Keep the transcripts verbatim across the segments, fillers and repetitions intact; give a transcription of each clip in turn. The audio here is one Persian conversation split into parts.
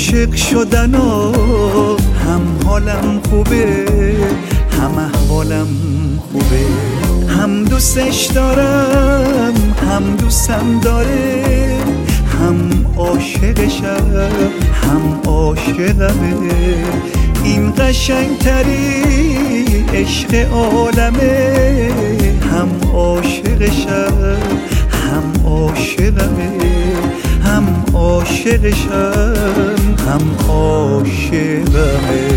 عاشق شدن و هم حالم خوبه هم احوالم خوبه، هم دوستش دارم هم دوستم داره، هم عاشقشم هم عاشقمه. این قشنگترین عشق عالمه، هم عاشقشم هم عاشقمه، هم عاشقشم هم عاشقمه.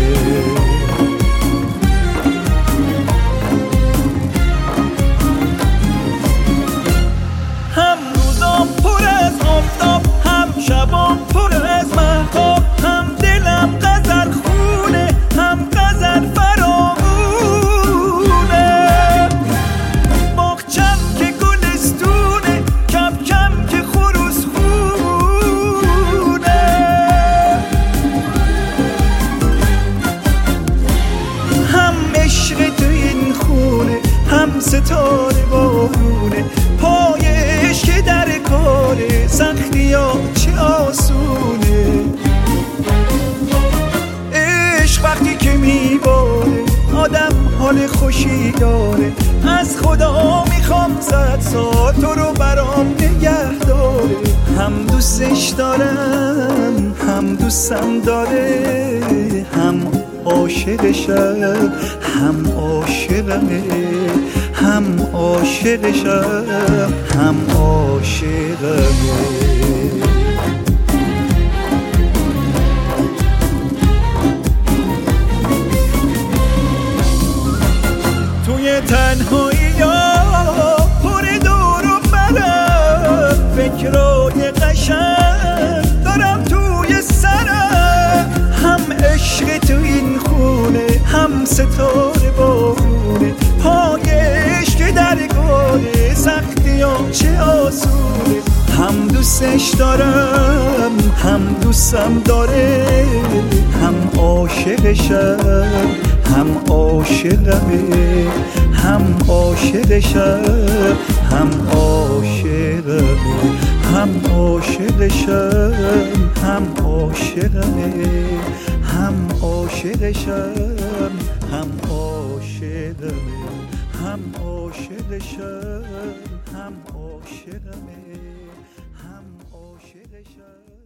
شبام پر از مهتاب، هم دلم غزل خونه هم غزل فرامونه. باغچم که گلستونه، کم کم که خروس خونه. هم عشق تو این خونه هم ستاره بارونه، پای عشق در کاره سختی ها چه آسونه. عشق وقتی که میباره آدم حال خوشی داره، از خدا میخوام صد سال تو رو برام نگه داره. هم دوستش دارم هم دوستم داره، هم عاشقشم هم عاشقمه، هم عاشقشم هم عاشقمه. توی تنهایی ها پر دور و برم، فکرای قشنگ دارم توی سرم. هم عشق تو این خونه هم ستاره بارونه، پای عشق در گاره سختی ها چه آسونه. هم دوستش دارم هم دوستم داره، هم عاشقشم هم عاشقمه، هم عاشقشم هم عاشقمه، هم عاشقشم هم عاشقمه، هم عاشقشم هم عاشقمه، هم عاشقشم هم عاشقمه، هم عاشقشم.